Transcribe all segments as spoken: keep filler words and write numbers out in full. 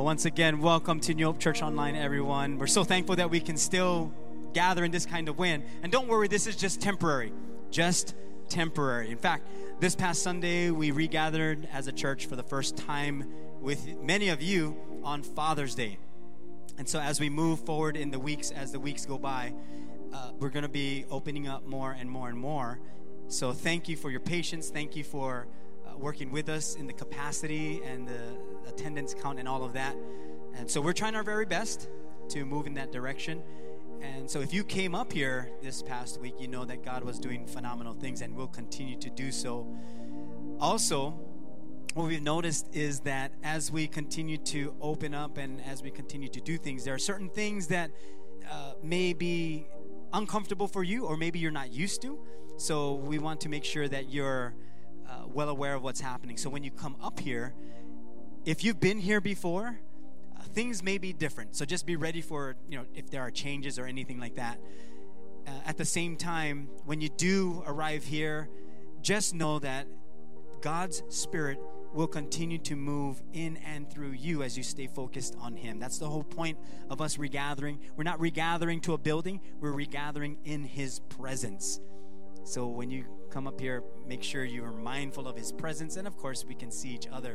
Well, once again, welcome to New Hope Church Online, everyone. We're so thankful that we can still gather in this kind of wind. And don't worry, this is just temporary. Just temporary. In fact, this past Sunday, we regathered as a church for the first time with many of you on Father's Day. And so as we move forward in the weeks, as the weeks go by, uh, we're going to be opening up more and more and more. So thank you for your patience. Thank you for uh, working with us in the capacity and the attendance count and all of that. And so we're trying our very best to move in that direction. And so if you came up here this past week, you know that God was doing phenomenal things and will continue to do so. Also, what we've noticed is that as we continue to open up and as we continue to do things, there are certain things that uh, may be uncomfortable for you or maybe you're not used to. So we want to make sure that you're uh, well aware of what's happening. So when you come up here, if you've been here before, uh, things may be different. So just be ready for, you know, if there are changes or anything like that. Uh, at the same time, when you do arrive here, just know that God's Spirit will continue to move in and through you as you stay focused on Him. That's the whole point of us regathering. We're not regathering to a building. We're regathering in His presence. So when you come up here, make sure you are mindful of His presence. And of course, we can see each other.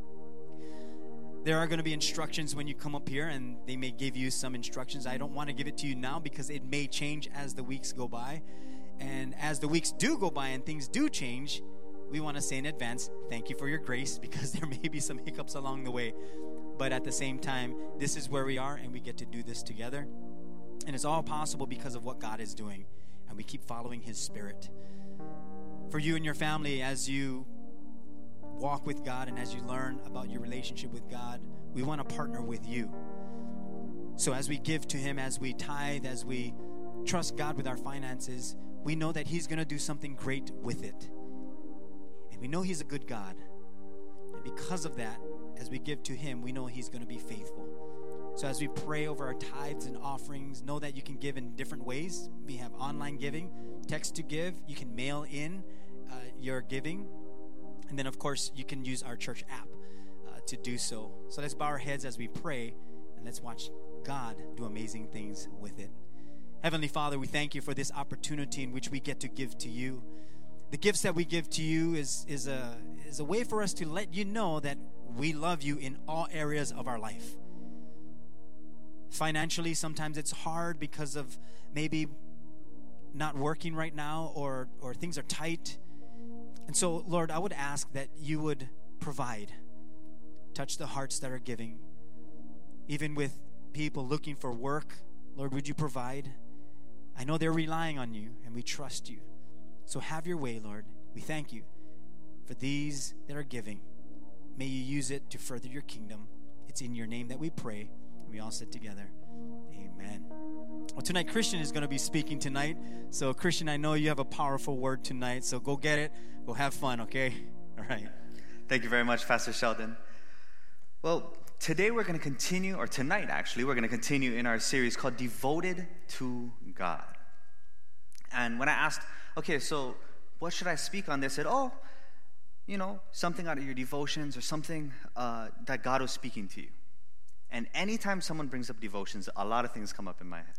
There are going to be instructions when you come up here, and they may give you some instructions. I don't want to give it to you now because it may change as the weeks go by. And as the weeks do go by and things do change, we want to say in advance, thank you for your grace, because there may be some hiccups along the way. But at the same time, this is where we are, and we get to do this together. And it's all possible because of what God is doing, and we keep following His Spirit. For you and your family, as you walk with God and as you learn about your relationship with God, we want to partner with you. So as we give to Him, as we tithe, as we trust God with our finances, we know that He's going to do something great with it. And we know He's a good God. And because of that, as we give to Him, we know He's going to be faithful. So as we pray over our tithes and offerings, know that you can give in different ways. We have online giving, text to give. You can mail in uh, your giving. And then, of course, you can use our church app uh, to do so. So let's bow our heads as we pray, and let's watch God do amazing things with it. Heavenly Father, we thank you for this opportunity in which we get to give to you. The gifts that we give to you is, is, a, is a way for us to let you know that we love you in all areas of our life. Financially, sometimes it's hard because of maybe not working right now, or, or things are tight. And so, Lord, I would ask that you would provide. Touch the hearts that are giving. Even with people looking for work, Lord, would you provide? I know they're relying on you, and we trust you. So have your way, Lord. We thank you for these that are giving. May you use it to further your kingdom. It's in your name that we pray. And we all sit together. Amen. Well, tonight, Christian is going to be speaking tonight. So, Christian, I know you have a powerful word tonight. So go get it. Go have fun, okay? All right. Thank you very much, Pastor Sheldon. Well, today we're going to continue, or tonight actually, we're going to continue in our series called Devoted to God. And when I asked, okay, so what should I speak on? They said, oh, you know, something out of your devotions or something uh, that God was speaking to you. And anytime someone brings up devotions, a lot of things come up in my head.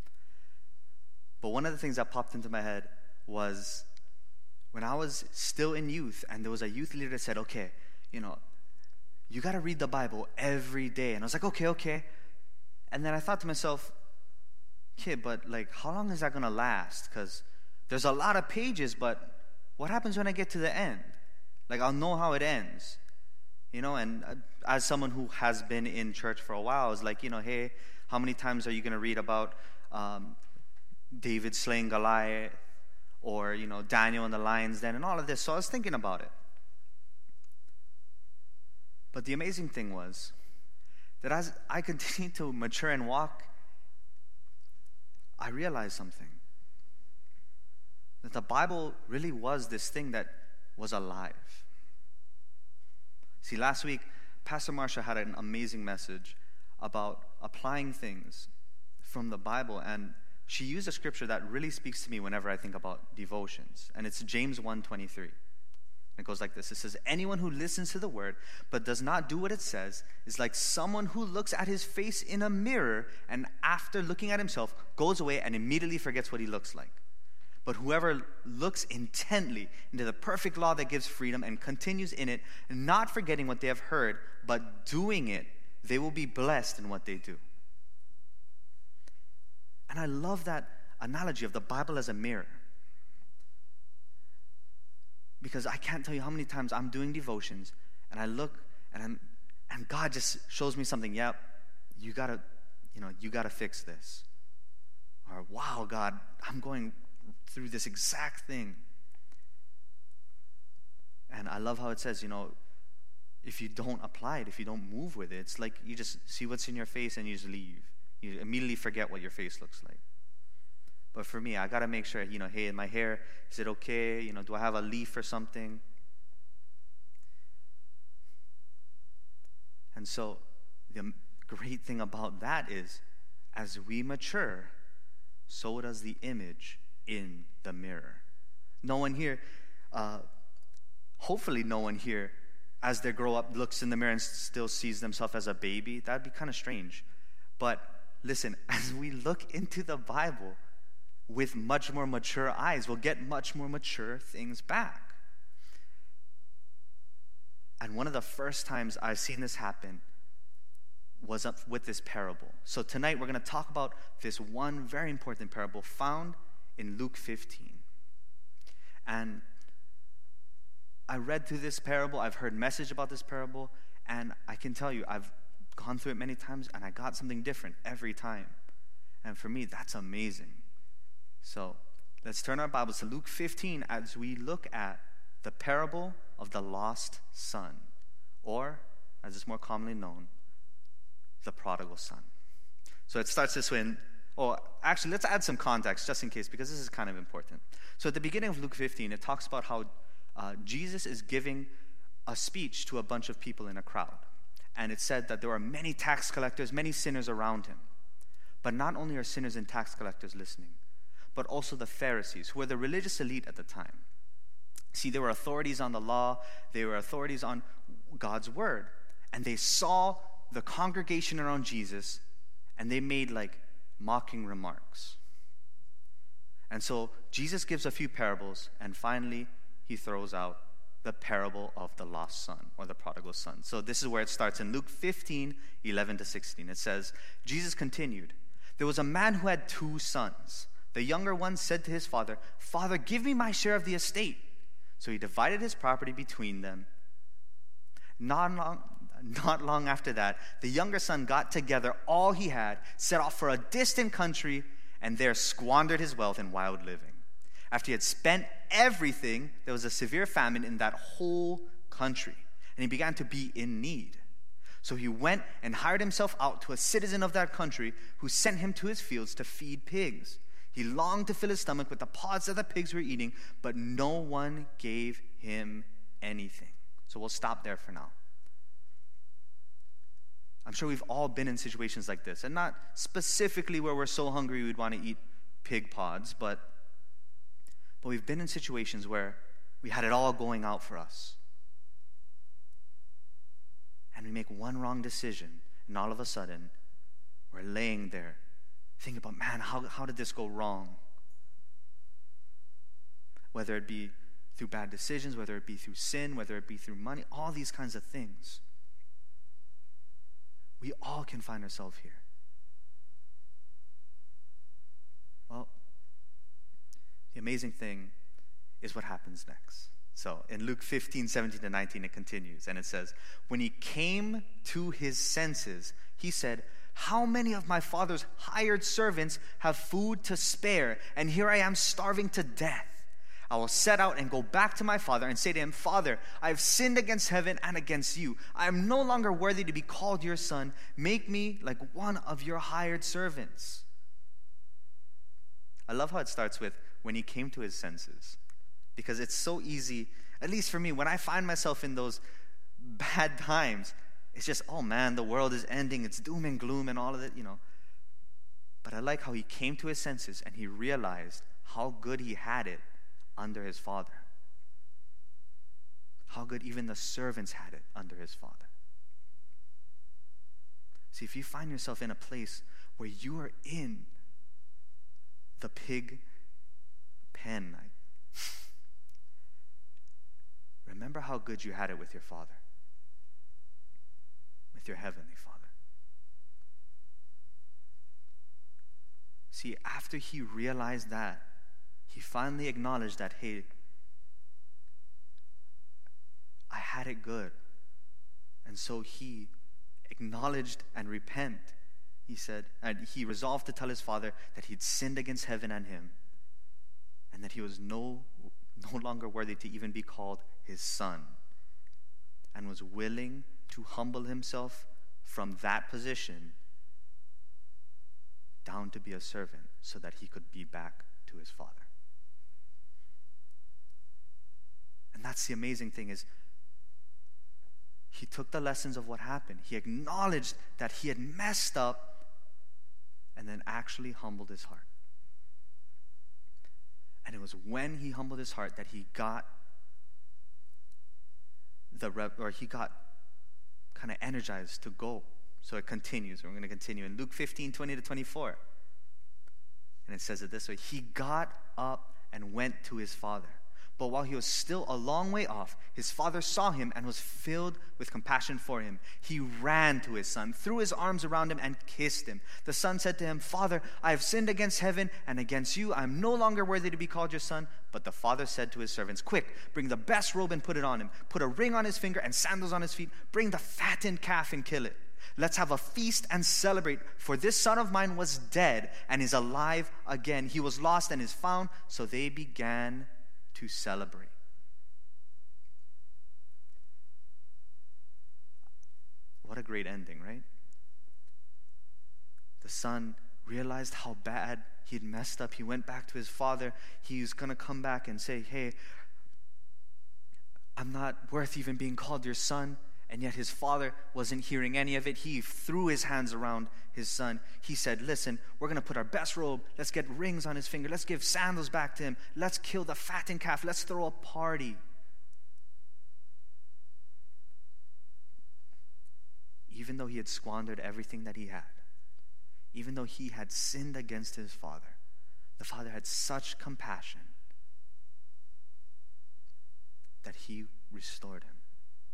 But one of the things that popped into my head was when I was still in youth, and there was a youth leader that said, okay, you know, you got to read the Bible every day. And I was like, okay, okay. And then I thought to myself, okay, but like, how long is that going to last? Because there's a lot of pages, but what happens when I get to the end? Like, I'll know how it ends. You know, and as someone who has been in church for a while, I was like, you know, hey, how many times are you going to read about um, David slaying Goliath, or, you know, Daniel in the lion's den, and all of this? So I was thinking about it. But the amazing thing was that as I continued to mature and walk, I realized something. That the Bible really was this thing that was alive. See, last week, Pastor Marsha had an amazing message about applying things from the Bible, and she used a scripture that really speaks to me whenever I think about devotions, and it's James one twenty-three. It goes like this. It says, anyone who listens to the word but does not do what it says is like someone who looks at his face in a mirror and after looking at himself goes away and immediately forgets what he looks like. But whoever looks intently into the perfect law that gives freedom and continues in it, not forgetting what they have heard, but doing it, they will be blessed in what they do. And I love that analogy of the Bible as a mirror. Because I can't tell you how many times I'm doing devotions and I look and I'm, and God just shows me something. Yep, you gotta, you know, you gotta fix this. Or wow, God, I'm going through this exact thing. And I love how it says, you know, if you don't apply it, if you don't move with it, it's like you just see what's in your face and you just leave. You immediately forget what your face looks like. But for me, I got to make sure, you know, hey, my hair, is it okay? You know, do I have a leaf or something? And so the great thing about that is, as we mature, so does the image in the mirror. No one here, uh, hopefully no one here, as they grow up, looks in the mirror and still sees themselves as a baby. That'd be kind of strange. But listen, as we look into the Bible, with much more mature eyes, we'll get much more mature things back. And one of the first times I've seen this happen was up with this parable. So tonight we're going to talk about this one very important parable found in Luke fifteen. And I read through this parable, I've heard message about this parable, and I can tell you, I've gone through it many times, and I got something different every time. And for me, that's amazing. So let's turn our Bibles to Luke fifteen as we look at the parable of the lost son, or, as it's more commonly known, the prodigal son. So it starts this way. And, oh, actually, let's add some context just in case, because this is kind of important. So at the beginning of Luke fifteen, it talks about how uh, Jesus is giving a speech to a bunch of people in a crowd. And it said that there are many tax collectors, many sinners around him. But not only are sinners and tax collectors listening, but also the Pharisees, who were the religious elite at the time. See, they were authorities on the law, they were authorities on God's word, and they saw the congregation around Jesus, and they made like mocking remarks. And so Jesus gives a few parables, and finally he throws out the parable of the lost son, or the prodigal son. So this is where it starts in Luke fifteen, eleven to sixteen. It says, Jesus continued, "There was a man who had two sons. The younger one said to his father, 'Father, give me my share of the estate.' So he divided his property between them. Not long, not long after that, the younger son got together all he had, set off for a distant country, and there squandered his wealth in wild living. After he had spent everything, there was a severe famine in that whole country, and he began to be in need. So he went and hired himself out to a citizen of that country who sent him to his fields to feed pigs. He longed to fill his stomach with the pods that the pigs were eating, but no one gave him anything." So we'll stop there for now. I'm sure we've all been in situations like this, and not specifically where we're so hungry we'd want to eat pig pods, but, but we've been in situations where we had it all going out for us. And we make one wrong decision, and all of a sudden, we're laying there thinking about, man, how, how did this go wrong? Whether it be through bad decisions, whether it be through sin, whether it be through money, all these kinds of things. We all can find ourselves here. Well, the amazing thing is what happens next. So in Luke fifteen, seventeen to nineteen, it continues, and it says, "When he came to his senses, he said, 'How many of my father's hired servants have food to spare, and here I am starving to death? I will set out and go back to my father and say to him, Father, I have sinned against heaven and against you. I am no longer worthy to be called your son. Make me like one of your hired servants.'" I love how it starts with, "when he came to his senses." Because it's so easy, at least for me, when I find myself in those bad times, it's just, oh man, the world is ending, it's doom and gloom and all of it, you know. But I like how he came to his senses and he realized how good he had it under his father. how good even the servants had it under his father. See, if you find yourself in a place where you are in the pig pen, remember how good you had it with your Father, with your Heavenly Father. See, after he realized that, he finally acknowledged that, hey, I had it good. And so he acknowledged and repent. He said, and he resolved to tell his father that he'd sinned against heaven and him, and that he was no, no longer worthy to even be called his son, and was willing to humble himself from that position down to be a servant so that he could be back to his father. And that's the amazing thing, is he took the lessons of what happened. He acknowledged that he had messed up and then actually humbled his heart. And it was when he humbled his heart that he got the rep, or he got kind of energized to go. So it continues. We're going to continue in Luke fifteen, twenty to twenty-four. And it says it this way: he got up and went to his father. But while he was still a long way off, his father saw him and was filled with compassion for him. He ran to his son, threw his arms around him, and kissed him. The son said to him, Father, I have sinned against heaven and against you. I am no longer worthy to be called your son. But the father said to his servants, Quick, bring the best robe and put it on him. Put a ring on his finger and sandals on his feet. Bring the fattened calf and kill it. Let's have a feast and celebrate, for this son of mine was dead and is alive again. He was lost and is found. So they began to celebrate. What a great ending, right? The son realized how bad he had messed up. He went back to his father. He's going to come back and say, hey, I'm not worth even being called your son. And yet his father wasn't hearing any of it. He threw his hands around his son. He said, listen, we're going to put our best robe. Let's get rings on his finger. Let's give sandals back to him. Let's kill the fattened calf. Let's throw a party. Even though he had squandered everything that he had, even though he had sinned against his father, the father had such compassion that he restored him.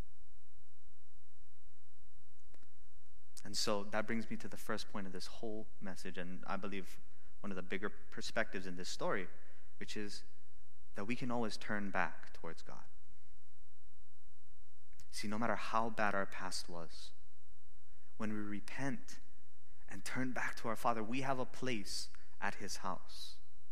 And so that brings me to the first point of this whole message, and I believe one of the bigger perspectives in this story, which is that we can always turn back towards God. See, no matter how bad our past was, when we repent and turn back to our Father, we have a place at His house.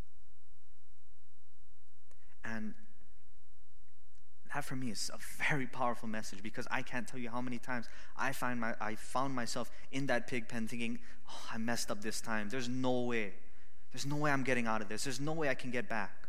And that for me is a very powerful message, because I can't tell you how many times I find my I found myself in that pig pen thinking, oh, I messed up this time. There's no way. There's no way I'm getting out of this. There's no way I can get back.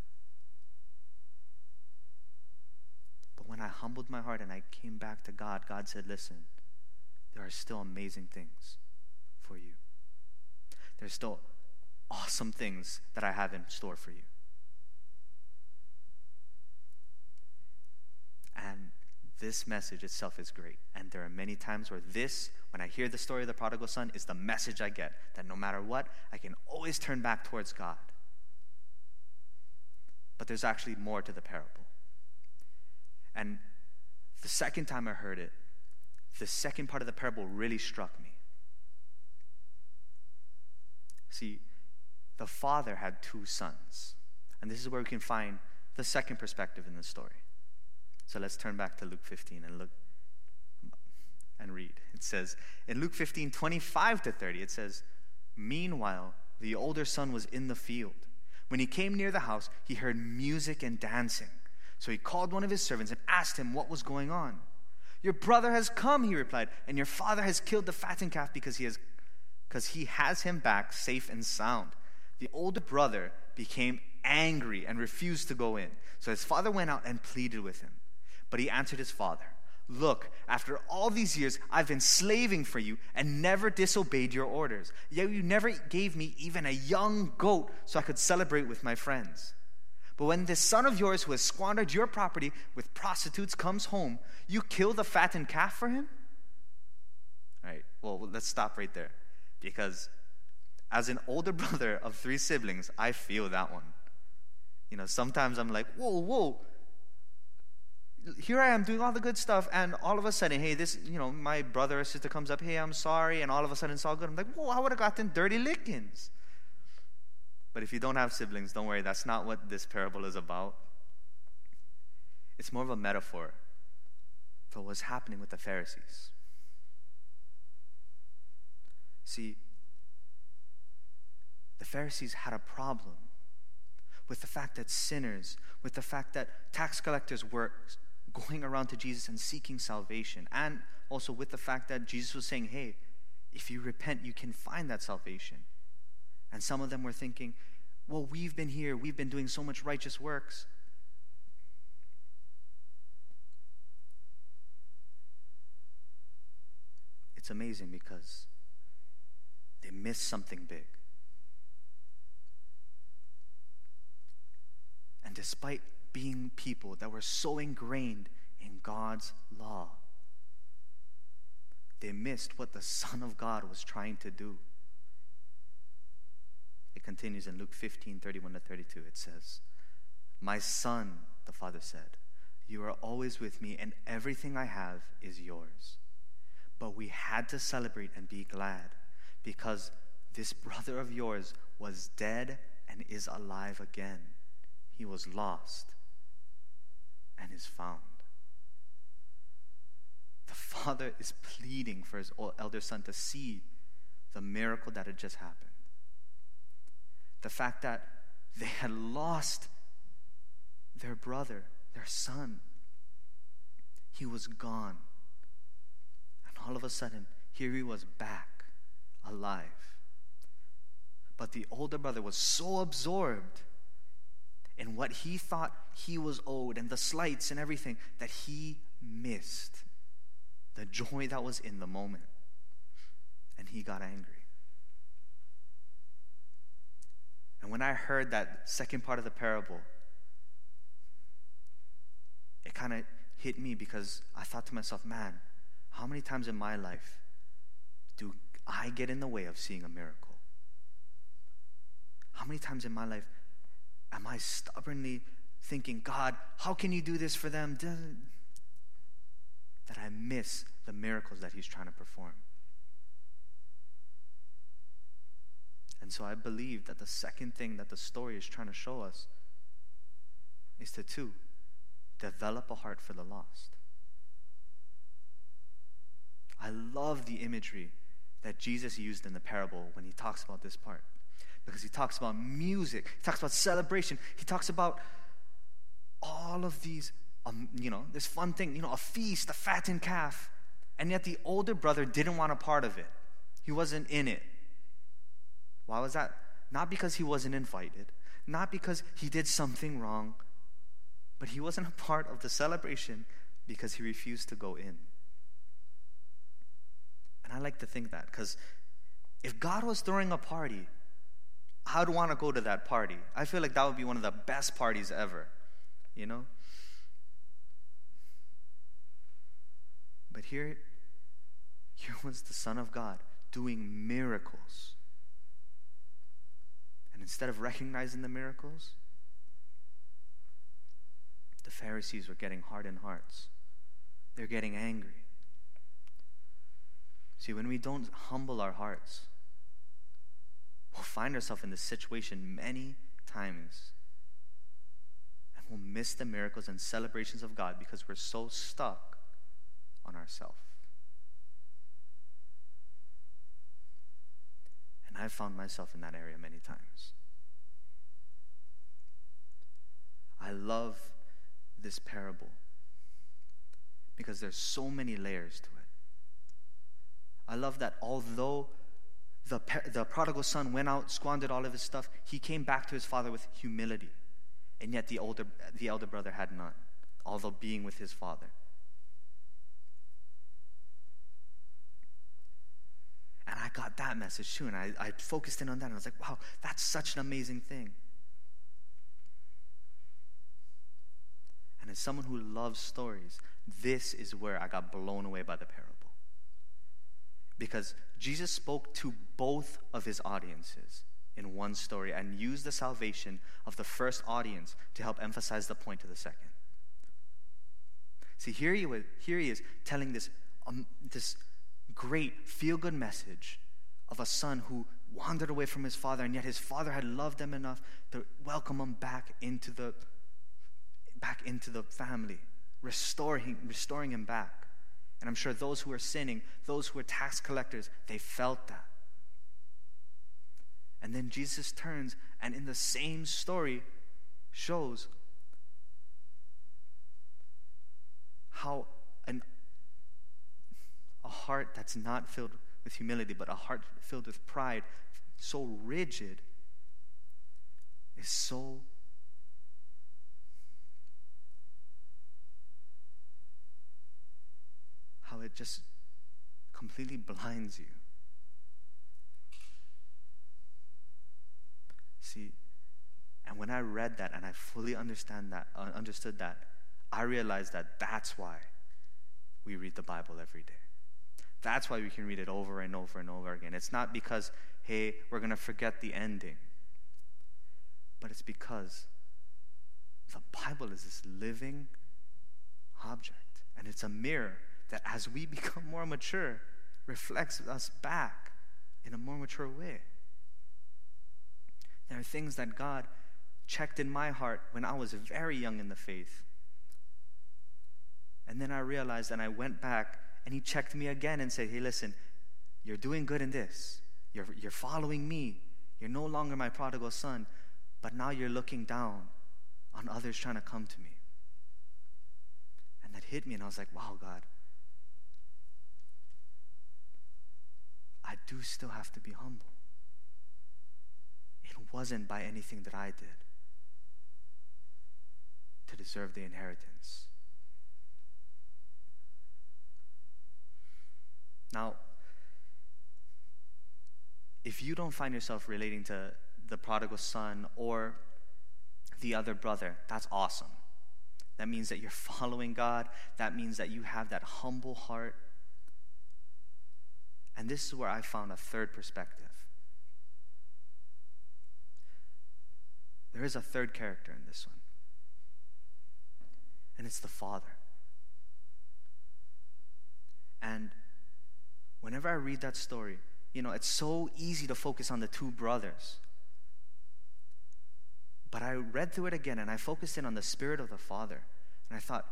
But when I humbled my heart and I came back to God, God said, listen, there are still amazing things for you. There's still awesome things that I have in store for you. And this message itself is great. And there are many times where this, when I hear the story of the prodigal son, is the message I get. That no matter what, I can always turn back towards God. But there's actually more to the parable. And the second time I heard it, the second part of the parable really struck me. See, the father had two sons. And this is where we can find the second perspective in the story. So let's turn back to Luke fifteen and look and read. It says, in Luke fifteen, twenty-five to thirty, it says, meanwhile, the older son was in the field. When he came near the house, he heard music and dancing. So he called one of his servants and asked him what was going on. Your brother has come, he replied, and your father has killed the fattened calf because he has, because he has him back safe and sound. The older brother became angry and refused to go in. So his father went out and pleaded with him. But he answered his father, look, after all these years, I've been slaving for you and never disobeyed your orders. Yet you never gave me even a young goat so I could celebrate with my friends. But But when this son of yours who has squandered your property with prostitutes comes home, you kill the fattened calf for him? All right, well, let's stop right there. Because as an older brother of three siblings, I feel that one. You know, sometimes I'm like, whoa, whoa. Here I am doing all the good stuff, and all of a sudden, hey, this, you know, my brother or sister comes up, hey, I'm sorry, and all of a sudden it's all good. I'm like, whoa, I would have gotten dirty lickings. But if you don't have siblings, don't worry, that's not what this parable is about. It's more of a metaphor for what's happening with the Pharisees. See, the Pharisees had a problem with the fact that sinners, with the fact that tax collectors were going around to Jesus and seeking salvation, and also with the fact that Jesus was saying, hey, if you repent, you can find that salvation. And some of them were thinking, well, we've been here, we've been doing so much righteous works. It's amazing because they missed something big. And despite being people that were so ingrained in God's law, they missed what the Son of God was trying to do. It continues in Luke fifteen, thirty-one to thirty-two. It says, my son, the father said, you are always with me, and everything I have is yours. But we had to celebrate and be glad, because this brother of yours was dead and is alive again. He was lost and is found. The father is pleading for his elder son to see the miracle that had just happened. The fact that they had lost their brother, their son. He was gone. And all of a sudden, here he was back, alive. But the older brother was so absorbed in what he thought he was owed and the slights and everything that he missed the joy that was in the moment. And he got angry. And when I heard that second part of the parable, it kind of hit me, because I thought to myself, man, how many times in my life do I get in the way of seeing a miracle? How many times in my life am I stubbornly thinking, God, how can you do this for them? That I miss the miracles that he's trying to perform. And so I believe that the second thing that the story is trying to show us is to, two, develop a heart for the lost. I love the imagery that Jesus used in the parable when he talks about this part. Because he talks about music, he talks about celebration, he talks about all of these, um, you know, this fun thing, you know, a feast, a fattened calf. And yet the older brother didn't want a part of it. He wasn't in it. Why was that? Not because he wasn't invited, not because he did something wrong, but he wasn't a part of the celebration because he refused to go in. And I like to think that, because if God was throwing a party, I'd want to go to that party. I feel like that would be one of the best parties ever, you know? But here, here was the Son of God doing miracles. And instead of recognizing the miracles, the Pharisees were getting hardened hearts. They're getting angry. See, when we don't humble our hearts, we'll find ourselves in this situation many times. And we'll miss the miracles and celebrations of God because we're so stuck on ourselves. And I've found myself in that area many times. I love this parable because there's so many layers to it. I love that although the, the prodigal son went out, squandered all of his stuff, he came back to his father with humility. And yet the older, the elder brother had none, although being with his father. And I got that message too, and I, I focused in on that, and I was like, wow, that's such an amazing thing. as someone who loves stories, this is where I got blown away by the parable. Because Jesus spoke to both of his audiences in one story and used the salvation of the first audience to help emphasize the point of the second. See, here he, was, here he is telling this, um, this great feel-good message of a son who wandered away from his father, and yet his father had loved him enough to welcome him back into the, back into the family, restoring, restoring him back. And I'm sure those who are sinning, those who are tax collectors, they felt that. And then Jesus turns and in the same story shows how an, a heart that's not filled with humility, but a heart filled with pride, so rigid, is so how it just completely blinds you. See, and when I read that and I fully understand that, uh, understood that, I realized that that's why we read the Bible every day. That's why we can read it over and over and over again. It's not because, hey, we're going to forget the ending. But it's because the Bible is this living object. And it's a mirror that as we become more mature, reflects us back in a more mature way. There are things that God checked in my heart when I was very young in the faith. And then I realized, and I went back, and he checked me again and said, hey, listen, you're doing good in this. You're, you're following me. You're no longer my prodigal son, but now you're looking down on others trying to come to me. And that hit me, and I was like, wow, God, I do still have to be humble. It wasn't by anything that I did to deserve the inheritance. Now, if you don't find yourself relating to the prodigal son or the other brother, that's awesome. That means that you're following God. That means that you have that humble heart. And this is where I found a third perspective. There is a third character in this one. And it's the Father. And whenever I read that story, you know, it's so easy to focus on the two brothers. But I read through it again and I focused in on the spirit of the Father. And I thought,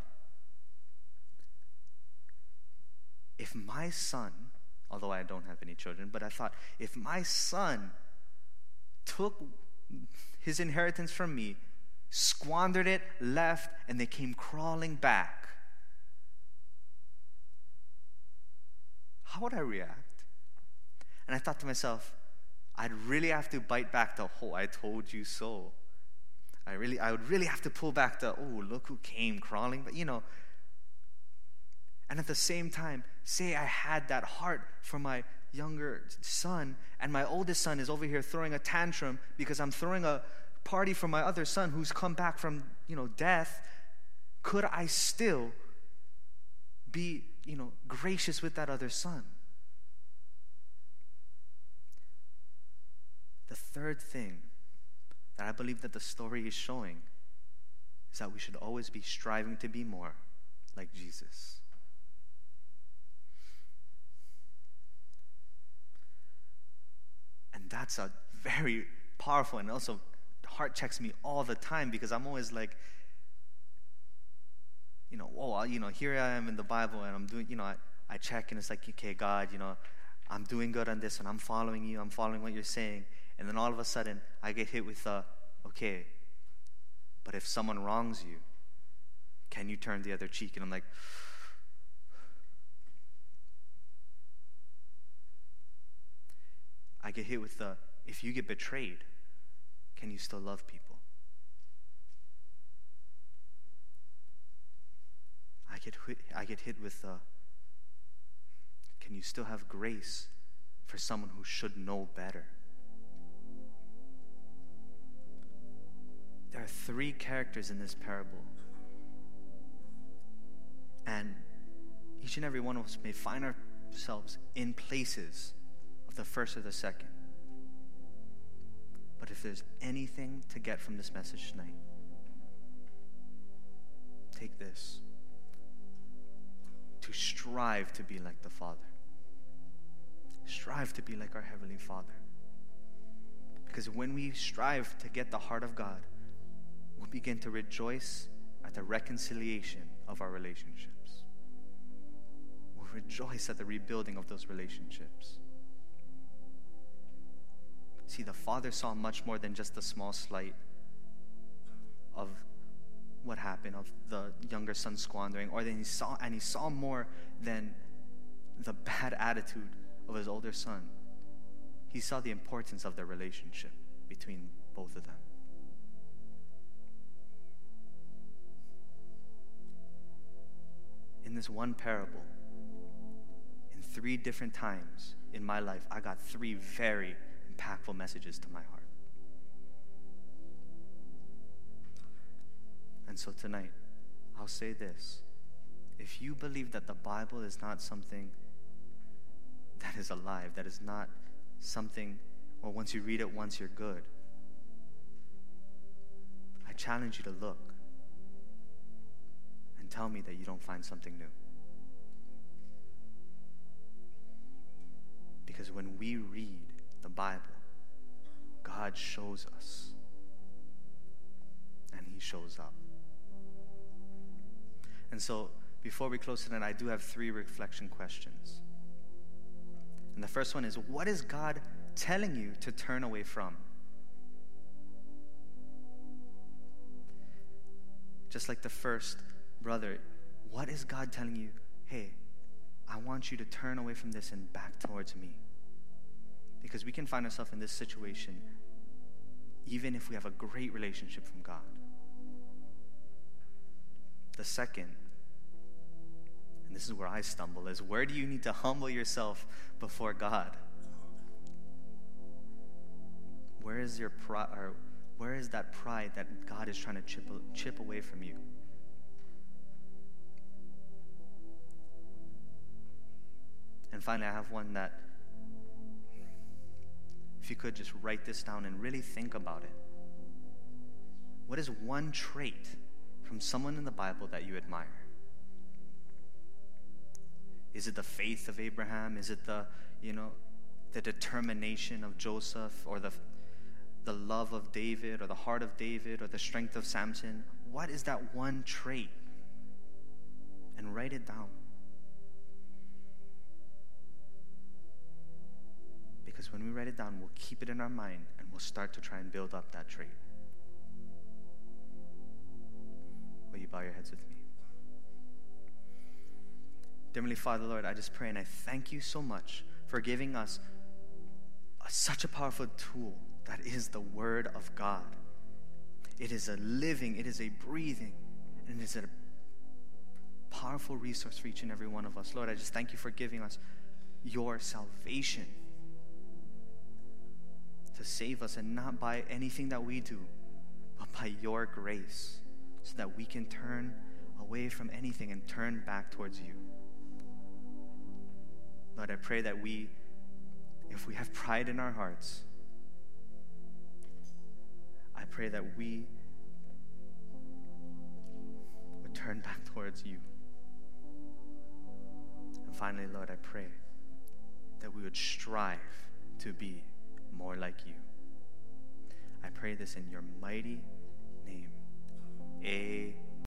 if my son, although I don't have any children, but I thought, if my son took his inheritance from me, squandered it, left, and they came crawling back, how would I react? And I thought to myself, I'd really have to bite back the, oh, I told you so. I really, I would really have to pull back the, oh, look who came crawling. But, you know, and at the same time, say I had that heart for my younger son, and my oldest son is over here throwing a tantrum because I'm throwing a party for my other son who's come back from, you know, death. Could I still be, you know, gracious with that other son? The third thing that I believe that the story is showing is that we should always be striving to be more like Jesus. And that's a very powerful, and also heart checks me all the time, because I'm always like, you know, oh, you know, here I am in the Bible and I'm doing, you know, I, I check and it's like, okay, God, you know, I'm doing good on this and I'm following you, I'm following what you're saying. And then all of a sudden I get hit with the, okay, but if someone wrongs you, can you turn the other cheek? And I'm like, I get hit with the, if you get betrayed, can you still love people? I get hit, I get hit with the, can you still have grace for someone who should know better? There are three characters in this parable each and every one of us may find ourselves in places of the first or the second. But if there's anything to get from this message tonight, take this: to strive to be like the Father. Strive to be like our Heavenly Father. Because when we strive to get the heart of God, we'll begin to rejoice at the reconciliation of our relationships. We'll rejoice at the rebuilding of those relationships. See, the Father saw much more than just the small slight of what happened, of the younger son squandering, or then he saw, and he saw more than the bad attitude of his older son. He saw the importance of their relationship between both of them. In this one parable, in three different times in my life, I got three very impactful messages to my heart. And so tonight, I'll say this: if you believe that the Bible is not something that is alive, that is not something, or once you read it once you're good, I challenge you to look and tell me that you don't find something new. Because when we read the Bible, God shows us, and He shows up. And so, before we close tonight, I do have three reflection questions. And the first one is, what is God telling you to turn away from? Just like the first brother, what is God telling you? Hey, I want you to turn away from this and back towards me. Because we can find ourselves in this situation even if we have a great relationship from God. The second, and this is where I stumble, is where do you need to humble yourself before God? Where is your pride, or where is that pride that God is trying to chip, chip away from you? And finally, I have one that, if you could just write this down and really think about it. What is one trait from someone in the Bible that you admire? Is it the faith of Abraham? Is it the, you know, the determination of Joseph, or the the love of David, or the heart of David, or the strength of Samson? What is that one trait? And write it down. Because when we write it down, we'll keep it in our mind and we'll start to try and build up that trait. Will you bow your heads with me? Dear Heavenly Father, Lord, I just pray and I thank you so much for giving us a, such a powerful tool that is the Word of God. It is a living, it is a breathing, and it is a powerful resource for each and every one of us. Lord, I just thank you for giving us your salvation to save us, and not by anything that we do, but by your grace, so that we can turn away from anything and turn back towards you. Lord, I pray that we, if we have pride in our hearts, I pray that we would turn back towards you. And finally, Lord, I pray that we would strive to be more like you. I pray this in your mighty name. Amen.